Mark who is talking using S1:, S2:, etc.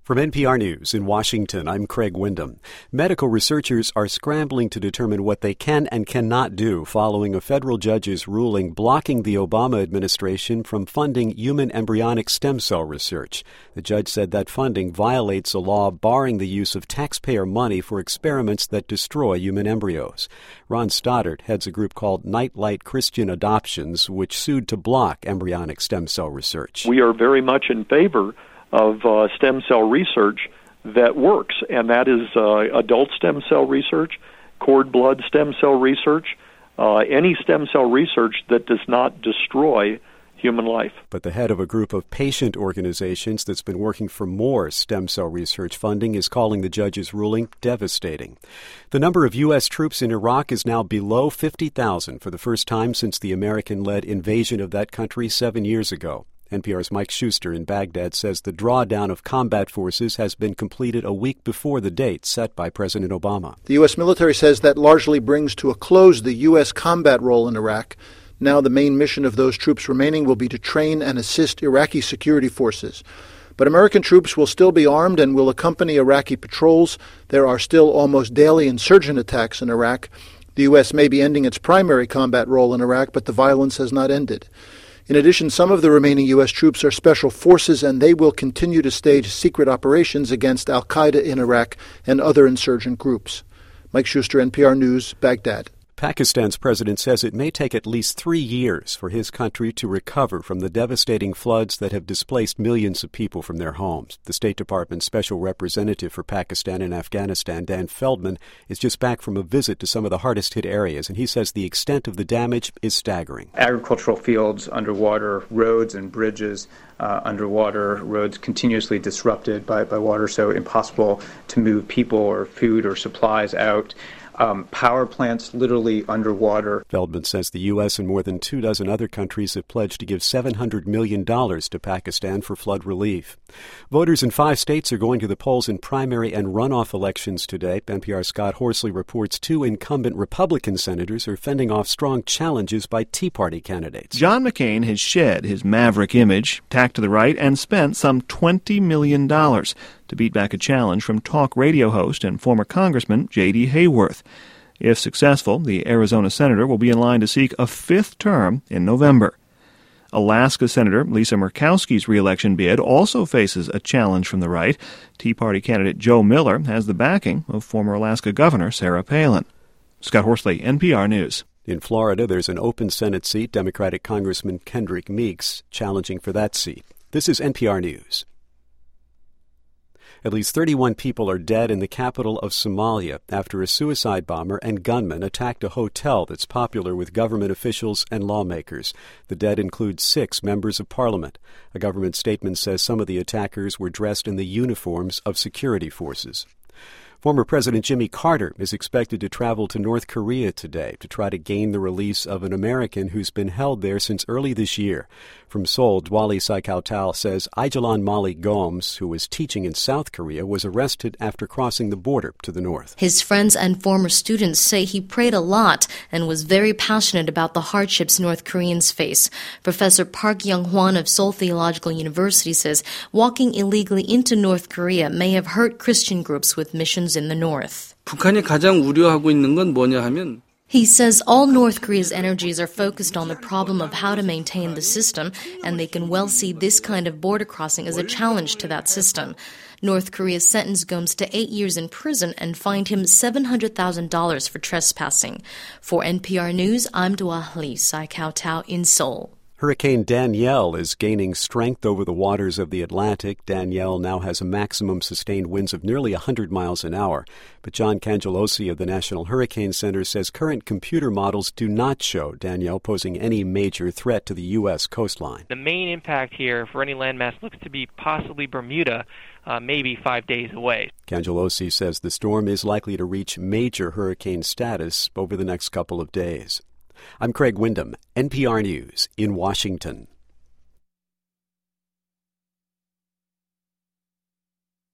S1: From NPR News in Washington, I'm Craig Windham. Medical researchers are scrambling to determine what they can and cannot do following a federal judge's ruling blocking the Obama administration from funding human embryonic stem cell research. The judge said that funding violates a law barring the use of taxpayer money for experiments that destroy human embryos. Ron Stoddard heads a group called Nightlight Christian Adoptions, which sued to block embryonic stem cell research.
S2: We are very much in favor of stem cell research that works, and that is adult stem cell research, cord blood stem cell research, any stem cell research that does not destroy human life.
S1: But the head of a group of patient organizations that's been working for more stem cell research funding is calling the judge's ruling devastating. The number of U.S. troops in Iraq is now below 50,000 for the first time since the American-led invasion of that country 7 years ago. NPR's Mike Schuster in Baghdad says the drawdown of combat forces has been completed a week before the date set by President Obama.
S3: The U.S. military says that largely brings to a close the U.S. combat role in Iraq. Now the main mission of those troops remaining will be to train and assist Iraqi security forces. But American troops will still be armed and will accompany Iraqi patrols. There are still almost daily insurgent attacks in Iraq. The U.S. may be ending its primary combat role in Iraq, but the violence has not ended. In addition, some of the remaining U.S. troops are special forces, and they will continue to stage secret operations against al-Qaeda in Iraq and other insurgent groups. Mike Schuster, NPR News, Baghdad.
S1: Pakistan's president says it may take at least 3 years for his country to recover from the devastating floods that have displaced millions of people from their homes. The State Department's special representative for Pakistan and Afghanistan, Dan Feldman, is just back from a visit to some of the hardest-hit areas, and he says the extent of the damage is staggering.
S4: Agricultural fields underwater, roads and bridges underwater, roads continuously disrupted by water, so impossible to move people or food or supplies out. Power plants literally underwater.
S1: Feldman says the U.S. and more than 24 other countries have pledged to give $700 million to Pakistan for flood relief. Voters in 5 states are going to the polls in primary and runoff elections today. NPR's Scott Horsley reports 2 incumbent Republican senators are fending off strong challenges by Tea Party candidates.
S5: John McCain has shed his maverick image, tacked to the right, and spent some $20 million to beat back a challenge from talk radio host and former Congressman J.D. Hayworth. If successful, the Arizona senator will be in line to seek a 5th term in November. Alaska Senator Lisa Murkowski's re-election bid also faces a challenge from the right. Tea Party candidate Joe Miller has the backing of former Alaska Governor Sarah Palin. Scott Horsley, NPR News.
S1: In Florida, there's an open Senate seat. Democratic Congressman Kendrick Meeks challenging for that seat. This is NPR News. At least 31 people are dead in the capital of Somalia after a suicide bomber and gunman attacked a hotel that's popular with government officials and lawmakers. The dead include 6 members of parliament. A government statement says some of the attackers were dressed in the uniforms of security forces. Former President Jimmy Carter is expected to travel to North Korea today to try to gain the release of an American who's been held there since early this year. From Seoul, Dwali Saikautal says Aijalan Mali Gomes, who was teaching in South Korea, was arrested after crossing the border to the north.
S6: His friends and former students say he prayed a lot and was very passionate about the hardships North Koreans face. Professor Park Young-hwan of Seoul Theological University says walking illegally into North Korea may have hurt Christian groups with missions in the north.
S7: 북한이 가장 우려하고 있는 건 뭐냐 하면
S6: He says all North Korea's energies are focused on the problem of how to maintain the system, and they can well see this kind of border crossing as a challenge to that system. North Korea sentenced Gomes to 8 years in prison and fined him $700,000 for trespassing. For NPR News, I'm Dwali Saikautal in Seoul.
S1: Hurricane Danielle is gaining strength over the waters of the Atlantic. Danielle now has a maximum sustained winds of nearly 100 miles an hour. But John Cangelosi of the National Hurricane Center says current computer models do not show Danielle posing any major threat to the U.S. coastline.
S8: The main impact here for any landmass looks to be possibly Bermuda, maybe 5 days away.
S1: Cangelosi says the storm is likely to reach major hurricane status over the next couple of days. I'm Craig Windham, NPR News in Washington.